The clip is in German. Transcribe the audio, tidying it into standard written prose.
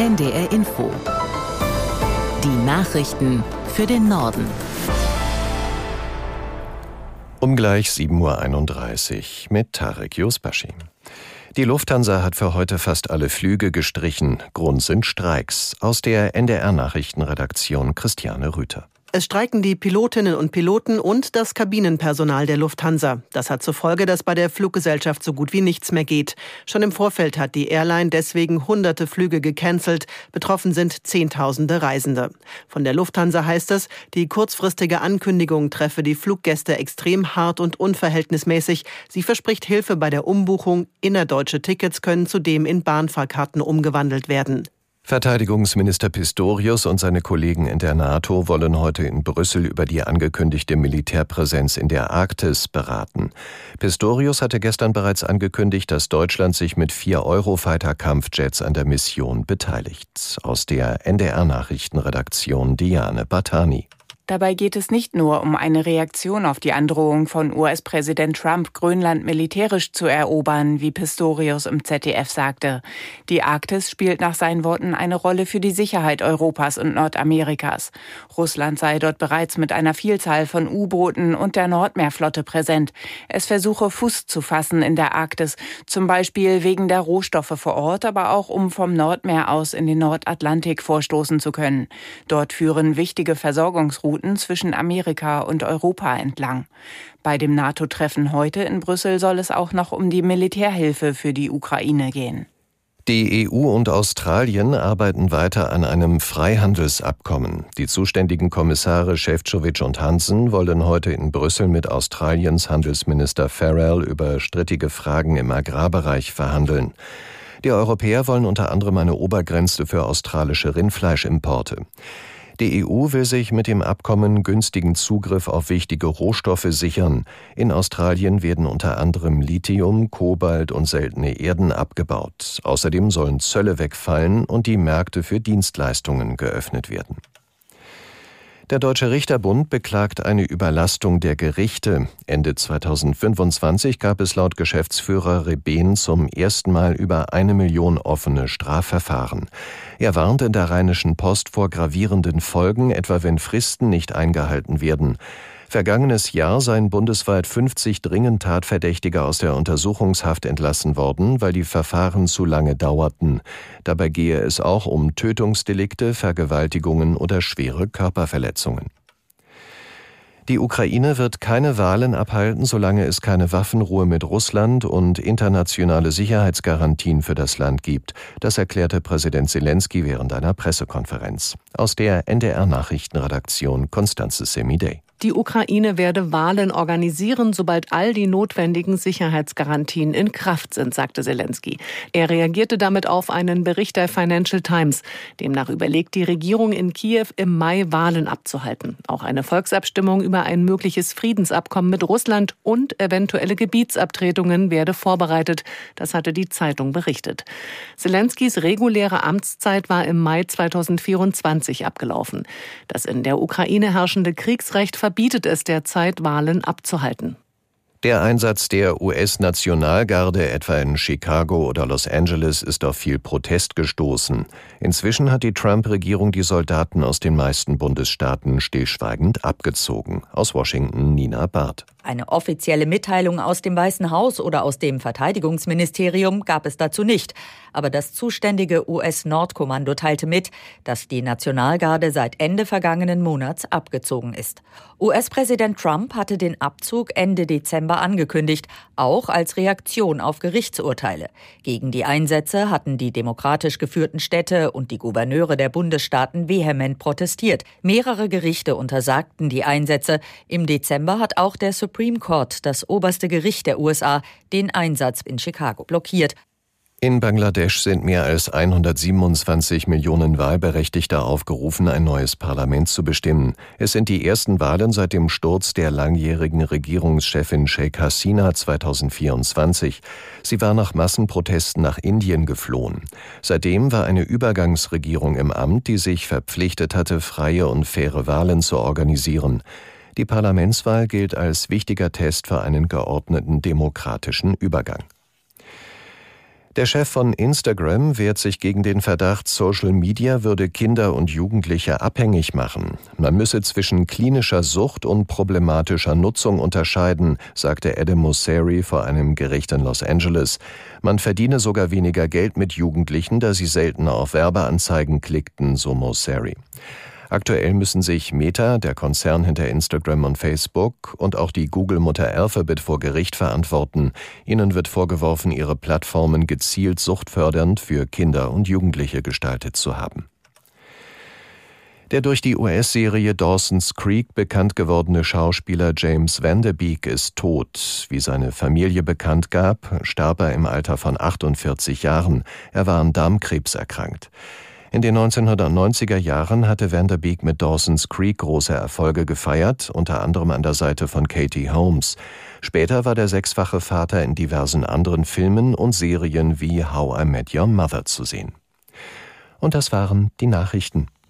NDR Info. Die Nachrichten für den Norden. Um gleich 7.31 Uhr mit Tarek Yusbashi. Die Lufthansa hat für heute fast alle Flüge gestrichen. Grund sind Streiks. Aus der NDR-Nachrichtenredaktion Christiane Rüther. Es streiken die Pilotinnen und Piloten und das Kabinenpersonal der Lufthansa. Das hat zur Folge, dass bei der Fluggesellschaft so gut wie nichts mehr geht. Schon im Vorfeld hat die Airline deswegen hunderte Flüge gecancelt. Betroffen sind Zehntausende Reisende. Von der Lufthansa heißt es, die kurzfristige Ankündigung treffe die Fluggäste extrem hart und unverhältnismäßig. Sie verspricht Hilfe bei der Umbuchung. Innerdeutsche Tickets können zudem in Bahnfahrkarten umgewandelt werden. Verteidigungsminister Pistorius und seine Kollegen in der NATO wollen heute in Brüssel über die angekündigte Militärpräsenz in der Arktis beraten. Pistorius hatte gestern bereits angekündigt, dass Deutschland sich mit 4 Eurofighter-Kampfjets an der Mission beteiligt. Aus der NDR-Nachrichtenredaktion Diane Batani. Dabei geht es nicht nur um eine Reaktion auf die Androhung von US-Präsident Trump, Grönland militärisch zu erobern, wie Pistorius im ZDF sagte. Die Arktis spielt nach seinen Worten eine Rolle für die Sicherheit Europas und Nordamerikas. Russland sei dort bereits mit einer Vielzahl von U-Booten und der Nordmeerflotte präsent. Es versuche Fuß zu fassen in der Arktis, zum Beispiel wegen der Rohstoffe vor Ort, aber auch um vom Nordmeer aus in den Nordatlantik vorstoßen zu können. Dort führen wichtige Versorgungsrouten zwischen Amerika und Europa entlang. Bei dem NATO-Treffen heute in Brüssel soll es auch noch um die Militärhilfe für die Ukraine gehen. Die EU und Australien arbeiten weiter an einem Freihandelsabkommen. Die zuständigen Kommissare Šefčovič und Hansen wollen heute in Brüssel mit Australiens Handelsminister Farrell über strittige Fragen im Agrarbereich verhandeln. Die Europäer wollen unter anderem eine Obergrenze für australische Rindfleischimporte. Die EU will sich mit dem Abkommen günstigen Zugriff auf wichtige Rohstoffe sichern. In Australien werden unter anderem Lithium, Kobalt und seltene Erden abgebaut. Außerdem sollen Zölle wegfallen und die Märkte für Dienstleistungen geöffnet werden. Der Deutsche Richterbund beklagt eine Überlastung der Gerichte. Ende 2025 gab es laut Geschäftsführer Rebehn zum ersten Mal über 1 Million offene Strafverfahren. Er warnt in der Rheinischen Post vor gravierenden Folgen, etwa wenn Fristen nicht eingehalten werden. Vergangenes Jahr seien bundesweit 50 dringend Tatverdächtige aus der Untersuchungshaft entlassen worden, weil die Verfahren zu lange dauerten. Dabei gehe es auch um Tötungsdelikte, Vergewaltigungen oder schwere Körperverletzungen. Die Ukraine wird keine Wahlen abhalten, solange es keine Waffenruhe mit Russland und internationale Sicherheitsgarantien für das Land gibt. Das erklärte Präsident Zelensky während einer Pressekonferenz. Aus der NDR-Nachrichtenredaktion Constanze Semidey. Die Ukraine werde Wahlen organisieren, sobald all die notwendigen Sicherheitsgarantien in Kraft sind, sagte Zelensky. Er reagierte damit auf einen Bericht der Financial Times. Demnach überlegt die Regierung in Kiew im Mai Wahlen abzuhalten. Auch eine Volksabstimmung über ein mögliches Friedensabkommen mit Russland und eventuelle Gebietsabtretungen werde vorbereitet. Das hatte die Zeitung berichtet. Zelenskys reguläre Amtszeit war im Mai 2024 abgelaufen. Das in der Ukraine herrschende Kriegsrecht verbietet es derzeit, Wahlen abzuhalten. Der Einsatz der US-Nationalgarde etwa in Chicago oder Los Angeles ist auf viel Protest gestoßen. Inzwischen hat die Trump-Regierung die Soldaten aus den meisten Bundesstaaten stillschweigend abgezogen. Aus Washington Nina Barth. Eine offizielle Mitteilung aus dem Weißen Haus oder aus dem Verteidigungsministerium gab es dazu nicht. Aber das zuständige US-Nordkommando teilte mit, dass die Nationalgarde seit Ende vergangenen Monats abgezogen ist. US-Präsident Trump hatte den Abzug Ende Dezember angekündigt, auch als Reaktion auf Gerichtsurteile. Gegen die Einsätze hatten die demokratisch geführten Städte und die Gouverneure der Bundesstaaten vehement protestiert. Mehrere Gerichte untersagten die Einsätze. Im Dezember hat auch der Supreme Court, das oberste Gericht der USA, den Einsatz in Chicago blockiert. In Bangladesch sind mehr als 127 Millionen Wahlberechtigte aufgerufen, ein neues Parlament zu bestimmen. Es sind die ersten Wahlen seit dem Sturz der langjährigen Regierungschefin Sheikh Hasina 2024. Sie war nach Massenprotesten nach Indien geflohen. Seitdem war eine Übergangsregierung im Amt, die sich verpflichtet hatte, freie und faire Wahlen zu organisieren. Die Parlamentswahl gilt als wichtiger Test für einen geordneten demokratischen Übergang. Der Chef von Instagram wehrt sich gegen den Verdacht, Social Media würde Kinder und Jugendliche abhängig machen. Man müsse zwischen klinischer Sucht und problematischer Nutzung unterscheiden, sagte Adam Mosseri vor einem Gericht in Los Angeles. Man verdiene sogar weniger Geld mit Jugendlichen, da sie selten auf Werbeanzeigen klickten, so Mosseri. Aktuell müssen sich Meta, der Konzern hinter Instagram und Facebook, und auch die Google-Mutter Alphabet vor Gericht verantworten. Ihnen wird vorgeworfen, ihre Plattformen gezielt suchtfördernd für Kinder und Jugendliche gestaltet zu haben. Der durch die US-Serie Dawson's Creek bekannt gewordene Schauspieler James Van Der Beek ist tot. Wie seine Familie bekannt gab, starb er im Alter von 48 Jahren. Er war an Darmkrebs erkrankt. In den 1990er Jahren hatte Van Der Beek mit Dawson's Creek große Erfolge gefeiert, unter anderem an der Seite von Katie Holmes. Später war der sechsfache Vater in diversen anderen Filmen und Serien wie How I Met Your Mother zu sehen. Und das waren die Nachrichten.